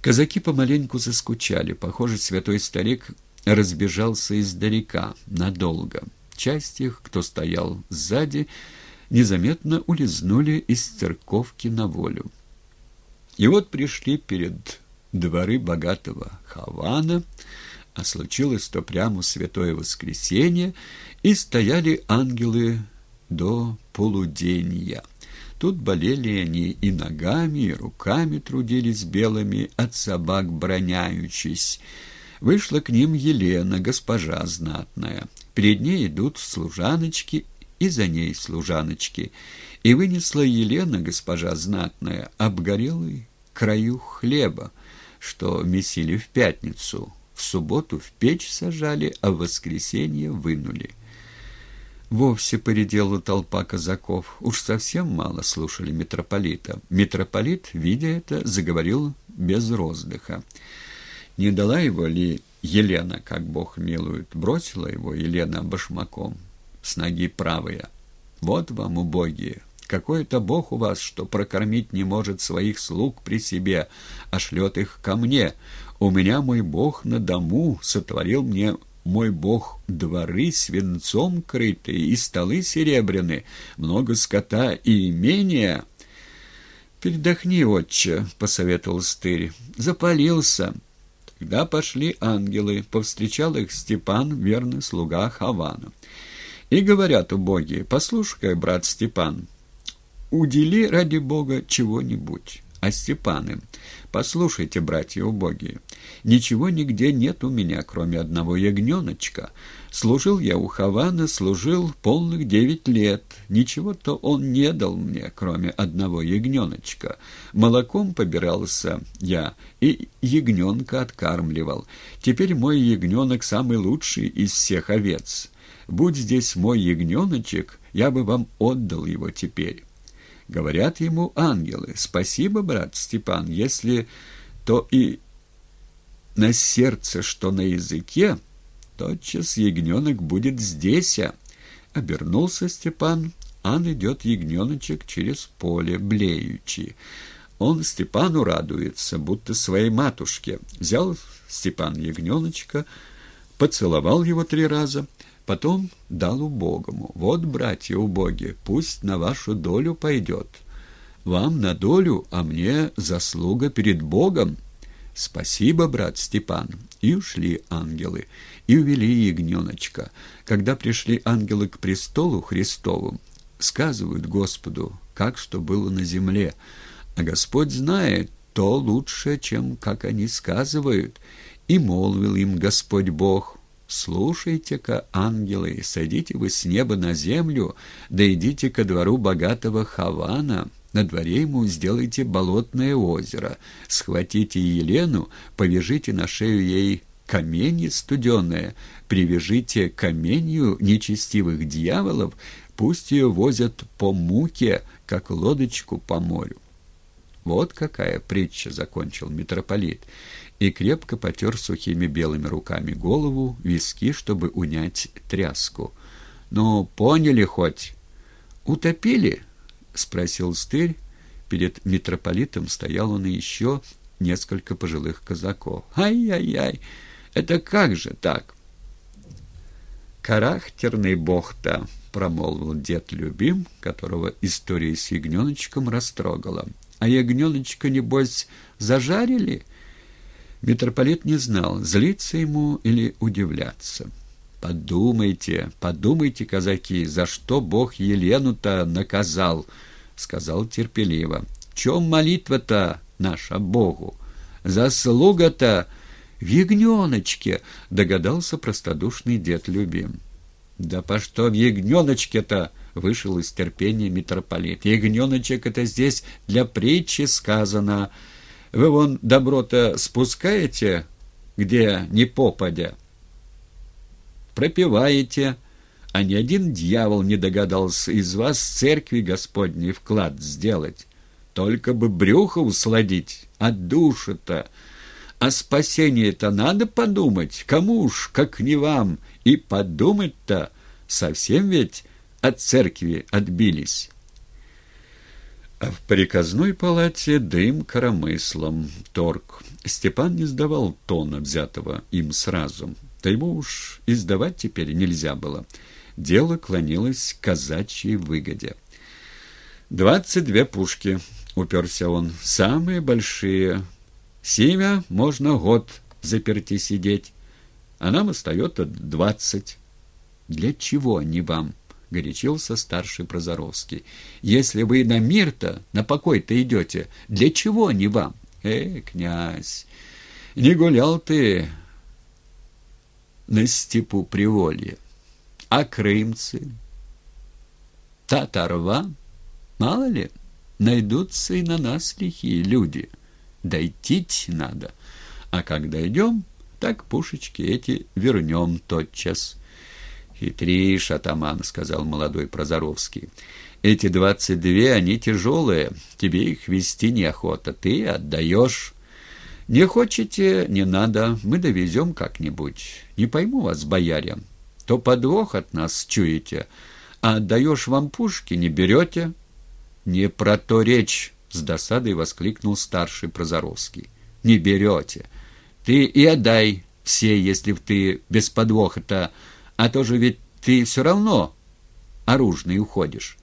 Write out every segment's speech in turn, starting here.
Казаки помаленьку заскучали. Похоже, святой старик разбежался издалека, надолго. Часть их, кто стоял сзади, незаметно улизнули из церковки на волю. И вот пришли перед дворы богатого Хавана, а случилось то прямо Святое Воскресенье, и стояли ангелы до полуденья. Тут болели они и ногами, и руками трудились белыми, от собак броняючись. Вышла к ним Елена, госпожа знатная. Перед ней идут служаночки, и за ней служаночки. И вынесла Елена, госпожа знатная, обгорелый краю хлеба, что месили в пятницу, в субботу в печь сажали, а в воскресенье вынули. Вовсе поредела толпа казаков, уж совсем мало слушали митрополита. Митрополит, видя это, заговорил без роздыха. Не дала его ли Елена, как Бог милует, бросила его Елена башмаком с ноги правая? Вот вам, убогие! Какой-то Бог у вас, что прокормить не может своих слуг при себе, а шлет их ко мне. У меня мой Бог на дому, сотворил мне мой Бог дворы свинцом крытые и столы серебряные, много скота и имения. «Передохни, отче», — посоветовал Стырь, — «запалился». Тогда пошли ангелы, повстречал их Степан, верный слуга Хавана. И говорят убогие: «Послушай, брат Степан, удели ради Бога чего-нибудь». А Степан им: «Послушайте, братья убогие, ничего нигде нет у меня, кроме одного ягненочка. Служил я у Хавана, служил полных 9 лет. Ничего-то он не дал мне, кроме одного ягненочка. Молоком побирался я и ягненка откармливал. Теперь мой ягненок самый лучший из всех овец. Будь здесь мой ягненочек, я бы вам отдал его теперь». Говорят ему ангелы: «Спасибо, брат Степан, если то и на сердце, что на языке, тотчас ягненок будет здесь». Обернулся Степан, ан идет ягненочек через поле, блеючи. Он Степану радуется, будто своей матушке. Взял Степан ягненочка, поцеловал его 3 раза, потом дал убогому. «Вот, братья убогие, пусть на вашу долю пойдет. Вам на долю, а мне заслуга перед Богом». «Спасибо, брат Степан». И ушли ангелы, и увели ягненочка. Когда пришли ангелы к престолу Христову, сказывают Господу, как что было на земле. А Господь знает то лучше, чем как они сказывают. И молвил им Господь Бог: «Слушайте-ка, ангелы, сойдите вы с неба на землю, да идите ко двору богатого Хавана, на дворе ему сделайте болотное озеро, схватите Елену, повяжите на шею ей камень студеное, привяжите каменью нечестивых дьяволов, пусть ее возят по муке, как лодочку по морю». Вот какая притча, закончил митрополит, и крепко потер сухими белыми руками голову, виски, чтобы унять тряску. «Ну, поняли хоть? Утопили?» — спросил Стырь. Перед митрополитом стоял он и еще несколько пожилых казаков. «Ай-яй-яй! Это как же так?» «Характерный бог-то», — промолвил дед Любим, которого история с ягненочком растрогала. «А ягненочка, небось, зажарили?» Митрополит не знал, злиться ему или удивляться. «Подумайте, подумайте, казаки, за что Бог Елену-то наказал», — сказал терпеливо. «В чем молитва-то наша Богу? Заслуга-то в ягненочке», — догадался простодушный дед Любим. «Да по что в ягненочке-то?» — вышел из терпения митрополит. «Ягненочек — это здесь для притчи сказано. Вы вон добро-то спускаете, где ни попадя, пропиваете, а ни один дьявол не догадался из вас церкви Господней вклад сделать. Только бы брюхо усладить, а душу-то, а спасение-то надо подумать, кому уж, как не вам, и подумать-то, совсем ведь от церкви отбились». А в приказной палате дым коромыслом, торг. Степан не сдавал тона, взятого им сразу. Да ему уж и сдавать теперь нельзя было. Дело клонилось к казачьей выгоде. 22 пушки, уперся он, самые большие. Семя можно год заперти сидеть, а нам остается 20. Для чего они вам? — горячился старший Прозоровский. — Если вы на мир-то, на покой-то идете, для чего они вам? Князь, не гулял ты на степу Приволье. А крымцы? Татарва? Мало ли, найдутся и на нас лихие люди. Дойтить надо. А как дойдем, так пушечки эти вернем тотчас. «Хитришь, атаман», — сказал молодой Прозоровский. «Эти 22, они тяжелые, тебе их везти неохота, ты отдаешь. Не хочете — не надо, мы довезем как-нибудь. Не пойму вас, бояре, то подвох от нас чуете, а отдаешь вам пушки, не берете». «Не про то речь», — с досадой воскликнул старший Прозоровский. «Не берете. Ты и отдай все, если б ты без подвоха-то... А то же ведь ты все равно оружный уходишь».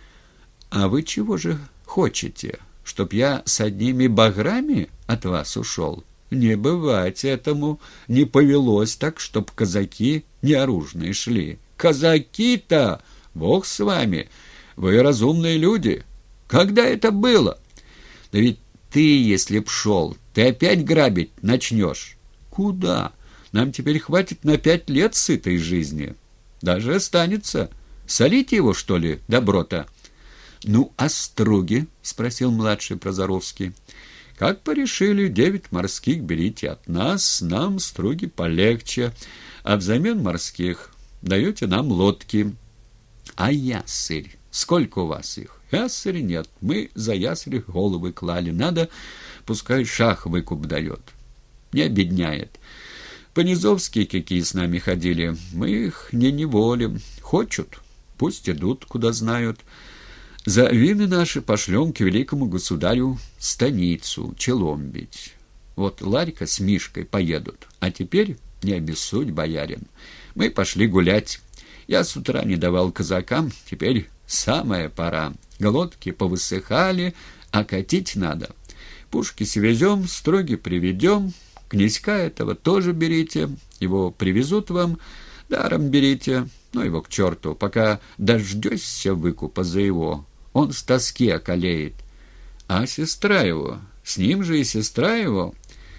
«А вы чего же хотите? Чтоб я с одними баграми от вас ушел? Не бывать этому, не повелось так, чтоб казаки неоружные шли. Казаки-то, бог с вами, вы разумные люди. Когда это было? Да ведь ты, если б шел, ты опять грабить начнешь. Куда? Нам теперь хватит на 5 лет сытой жизни. Даже останется. Солить его, что ли, добро-то?» «Ну, а струги?» — спросил младший Прозоровский. «Как порешили, 9 морских берите от нас, нам струги полегче, а взамен морских даете нам лодки. А ясырь? Сколько у вас их?» «Ясырь нет, мы за ясырь головы клали. Надо, пускай шах выкуп дает. Не обедняет. Понизовские какие с нами ходили, мы их не неволим. Хочут, пусть идут, куда знают. За вины наши пошлем к великому государю станицу, челом бить. Вот Ларька с Мишкой поедут. А теперь не обессудь, боярин. Мы пошли гулять. Я с утра не давал казакам, теперь самая пора. Глотки повысыхали, а катить надо. Пушки свезем, строги приведем. Князька этого тоже берите, его привезут вам, даром берите, ну его к черту, пока дождешься выкупа за его, он с тоски околеет. А сестра его, с ним же и сестра его.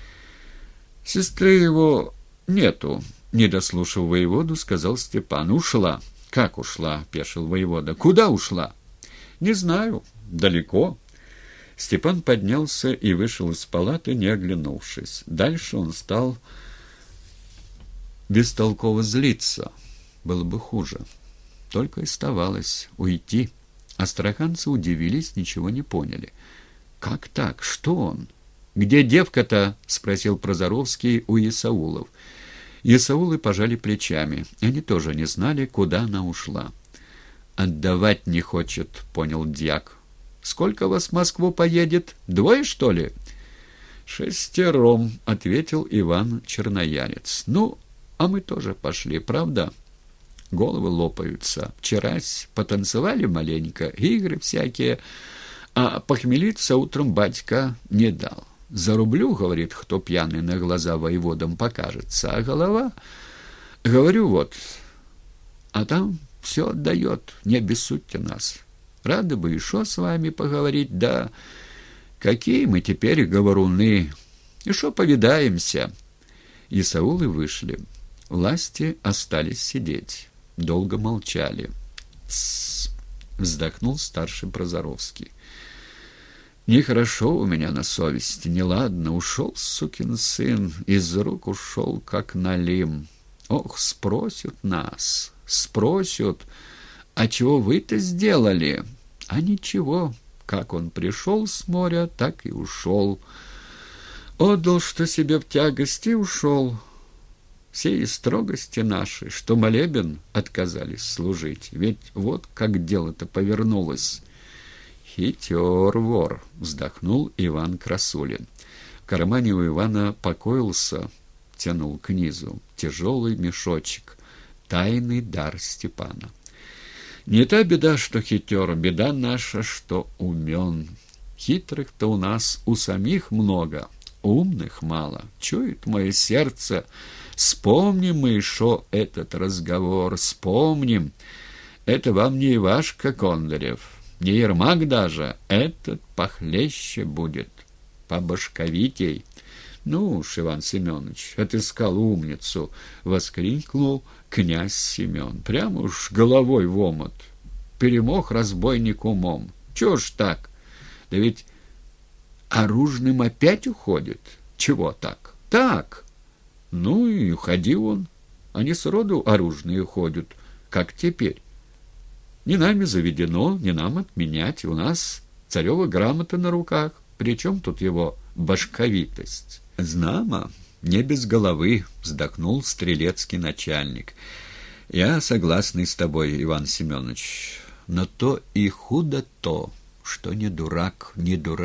Сестры его нету, не дослушав воеводу, сказал Степан. Ушла. Как ушла? Пешил воевода. Куда ушла? Не знаю, далеко. Степан поднялся и вышел из палаты, не оглянувшись. Дальше он стал бестолково злиться. Было бы хуже. Только оставалось уйти. Астраханцы удивились, ничего не поняли. «Как так? Что он? Где девка-то?» — спросил Прозоровский у Исаулов. Исаулы пожали плечами. Они тоже не знали, куда она ушла. «Отдавать не хочет», — понял дьяк. «Сколько вас в Москву поедет? 2, что ли?» 6, — ответил Иван Черноярец. «Ну, а мы тоже пошли, правда? Головы лопаются. Вчерась потанцевали маленько, игры всякие, а похмелиться утром батька не дал. Зарублю, — говорит, — кто пьяный на глаза воеводам покажется, а голова, говорю, вот, а там все отдает, не обессудьте нас. Рады бы еще с вами поговорить, да какие мы теперь говоруны, еще повидаемся». Исаулы вышли. Власти остались сидеть. Долго молчали. «Тссс», — вздохнул старший Прозоровский. «Нехорошо у меня на совести, неладно. Ушел, сукин сын, из рук ушел, как налим. Ох, спросят нас, спросят, а чего вы-то сделали?» А ничего, как он пришел с моря, так и ушел. Отдал, что себе в тягости, ушел. Все и строгости наши, что молебен отказались служить. Ведь вот как дело-то повернулось. Хитер вор, вздохнул Иван Красулин. В кармане у Ивана покоился, тянул к низу, тяжелый мешочек, тайный дар Степана. Не та беда, что хитер, беда наша, что умен. Хитрых-то у нас у самих много, умных мало. Чует мое сердце. Вспомним мы еще этот разговор, вспомним. Это вам не Ивашка Кондарев, не Ермак даже, этот похлеще будет, побашковитей. Ну уж, Иван Семенович, отыскал умницу, воскликнул князь Семен. Прямо уж головой в омут. Перемог разбойник умом. Чего ж так? Да ведь оружным опять уходит. Чего так? Так. Ну и уходи он. Они сроду оружные уходят. Как теперь? Не нами заведено, не нам отменять. У нас царева грамота на руках. Причем тут его башковитость? Знамо, не без головы, вздохнул стрелецкий начальник. Я согласный с тобой, Иван Семенович, но то и худо то, что не дурак,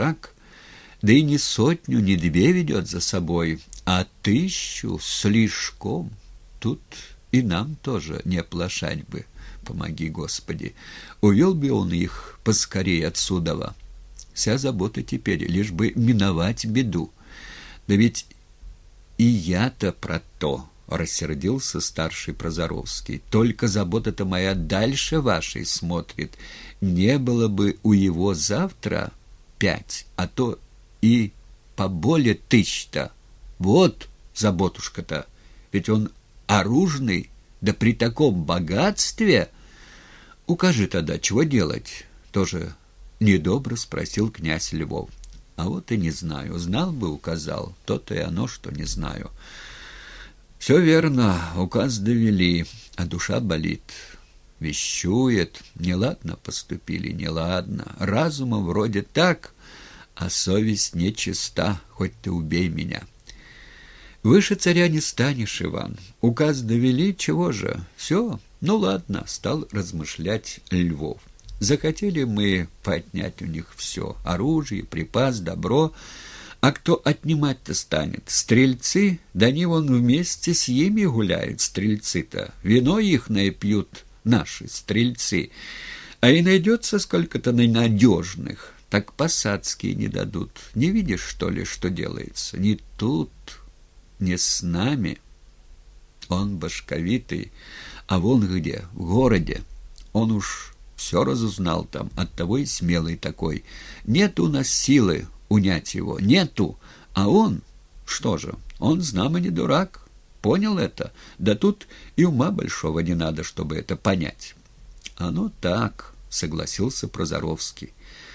да и не сотню, не две ведет за собой, а 1000 слишком. Тут и нам тоже не оплошать бы, помоги, Господи. Увел бы он их поскорее отсюда. Вся забота теперь, лишь бы миновать беду. Да ведь и я-то про то, рассердился старший Прозоровский. Только забота-то моя дальше вашей смотрит. Не было бы у его завтра 5, а то и поболее 1000-то. Вот заботушка-то. Ведь он оружный, да при таком богатстве. Укажи тогда, чего делать? Тоже недобро спросил князь Львов. А вот и не знаю. Знал бы, указал. То-то и оно, что не знаю. Все верно, указ довели, а душа болит. Вещует. Неладно поступили, неладно. Разумом вроде так, а совесть нечиста, хоть ты убей меня. Выше царя не станешь, Иван. Указ довели, чего же? Все, ну ладно, стал размышлять Львов. Захотели мы поотнять у них все — оружие, припас, добро. А кто отнимать-то станет? Стрельцы? Да они вон вместе с ими гуляют, стрельцы-то. Вино ихное пьют наши стрельцы. А и найдется сколько-то ненадежных, так посадские не дадут. Не видишь, что ли, что делается? Не тут, не с нами. Он башковитый, а вон где, в городе. Он уж все разузнал там, оттого и смелый такой. Нет у нас силы унять его, нету. А он, что же, он знамо не дурак, понял это. Да тут и ума большого не надо, чтобы это понять. Оно так, согласился Прозоровский.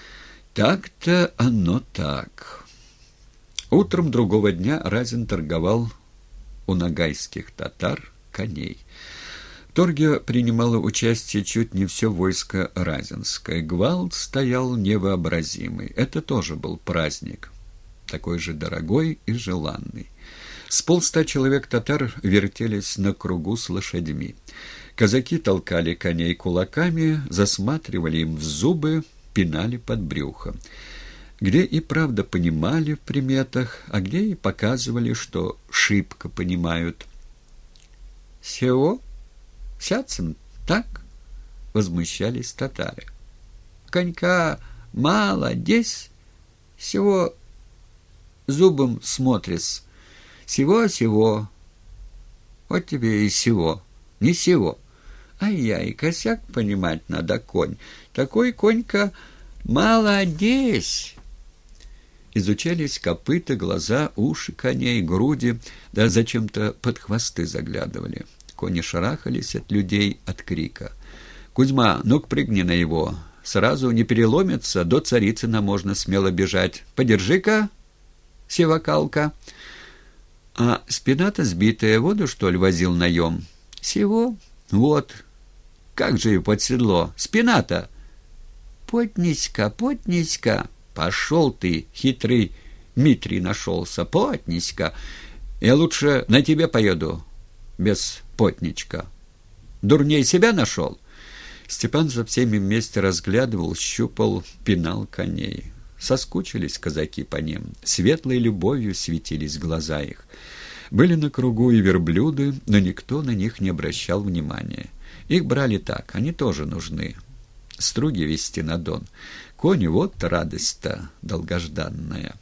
Так-то оно так. Утром другого дня Разин торговал у нагайских татар коней. В торге принимало участие чуть не все войско разинское. Гвалт стоял невообразимый. Это тоже был праздник, такой же дорогой и желанный. С 500 человек татар вертелись на кругу с лошадьми. Казаки толкали коней кулаками, засматривали им в зубы, пинали под брюхо. Где и правда понимали в приметах, а где и показывали, что шибко понимают. «Сего? Сядцем, так?» — возмущались татары. «Конька мало, десь всего зубом смотрис. Сего. Вот тебе и сего, не сего. Ай-яй, косяк понимать надо, конь. Такой конька молодец!» Изучались копыта, глаза, уши коней, груди, да зачем-то под хвосты заглядывали. Кони шарахались от людей от крика. «Кузьма, ну-ка прыгни на его. Сразу не переломится, до Царицына можно смело бежать. Подержи-ка, севакалка». «А спина-то сбитая, воду, что ли, возил наем?» «Сего? Вот. Как же ее под седло? Спина-то!» «Потнись-ка. Пошел ты, хитрый Митрий нашелся, потнись-ка. Я лучше на тебе поеду, без потничка. Дурней себя нашел? Степан за всеми вместе разглядывал, щупал, пинал коней. Соскучились казаки по ним, светлой любовью светились глаза их. Были на кругу и верблюды, но никто на них не обращал внимания. Их брали так, они тоже нужны. Струги везти на Дон. Кони — вот радость-то долгожданная.